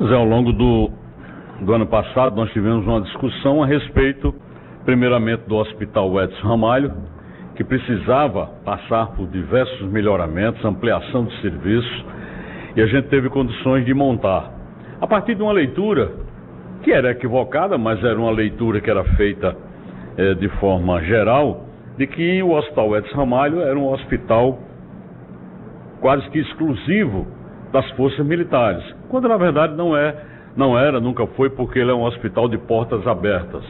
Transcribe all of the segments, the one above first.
Zé, ao longo do ano passado, nós tivemos uma discussão a respeito, primeiramente, do Hospital Edson Ramalho, que precisava passar por diversos melhoramentos, ampliação de serviços, e a gente teve condições de montar. A partir de uma leitura, que era equivocada, mas era uma leitura que era feita de forma geral, de que o Hospital Edson Ramalho era um hospital quase que exclusivo das forças militares, quando na verdade nunca foi, porque ele é um hospital de portas abertas.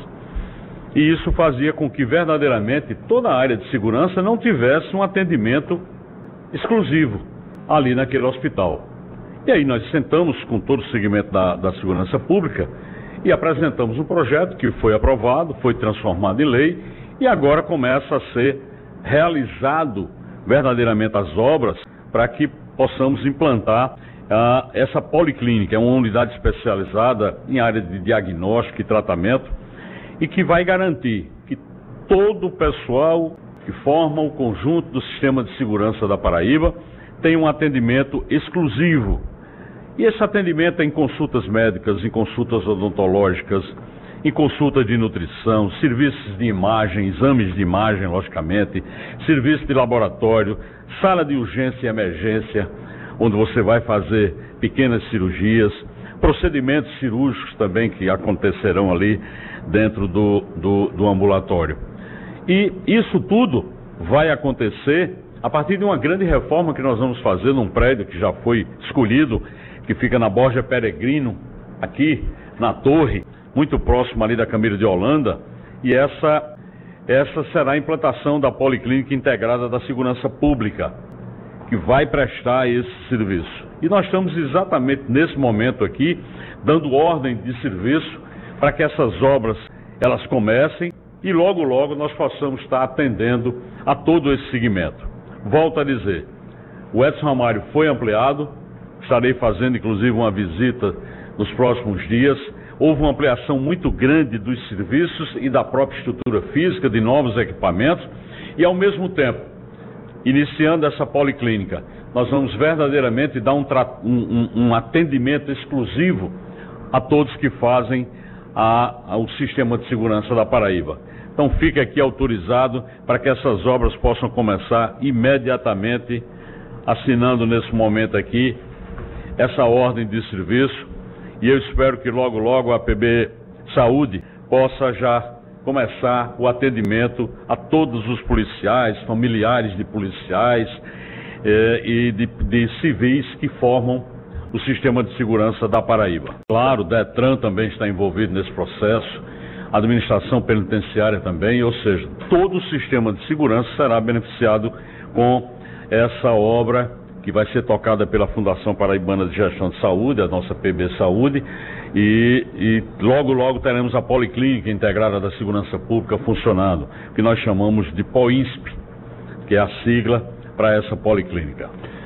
E isso fazia com que verdadeiramente toda a área de segurança não tivesse um atendimento exclusivo ali naquele hospital. E aí nós sentamos com todo o segmento da segurança pública e apresentamos um projeto que foi aprovado, foi transformado em lei e agora começa a ser realizado verdadeiramente as obras para que possamos implantar essa policlínica, é uma unidade especializada em área de diagnóstico e tratamento e que vai garantir que todo o pessoal que forma o conjunto do sistema de segurança da Paraíba tem um atendimento exclusivo. E esse atendimento é em consultas médicas, em consultas odontológicas, em consulta de nutrição, serviços de imagem, exames de imagem, logicamente, serviço de laboratório, sala de urgência e emergência, onde você vai fazer pequenas cirurgias, procedimentos cirúrgicos também que acontecerão ali dentro do ambulatório. E isso tudo vai acontecer a partir de uma grande reforma que nós vamos fazer num prédio que já foi escolhido, que fica na Borja Peregrino, aqui na Torre, muito próximo ali da Camilo de Holanda, e essa será a implantação da Policlínica Integrada da Segurança Pública, que vai prestar esse serviço. E nós estamos exatamente nesse momento aqui, dando ordem de serviço para que essas obras elas comecem e logo nós possamos estar atendendo a todo esse segmento. Volto a dizer, o Edson Ramalho foi ampliado, estarei fazendo inclusive uma visita nos próximos dias. Houve uma ampliação muito grande dos serviços e da própria estrutura física, de novos equipamentos, e ao mesmo tempo, iniciando essa policlínica, nós vamos verdadeiramente dar um atendimento exclusivo a todos que fazem o sistema de segurança da Paraíba. Então fica aqui autorizado para que essas obras possam começar imediatamente, assinando nesse momento aqui essa ordem de serviço, e eu espero que logo a PB Saúde possa já começar o atendimento a todos os policiais, familiares de policiais e de civis que formam o sistema de segurança da Paraíba. Claro, o Detran também está envolvido nesse processo, a administração penitenciária também, ou seja, todo o sistema de segurança será beneficiado com essa obra que vai ser tocada pela Fundação Paraibana de Gestão de Saúde, a nossa PB Saúde, e logo teremos a Policlínica Integrada da Segurança Pública funcionando, que nós chamamos de POINSP, que é a sigla para essa policlínica.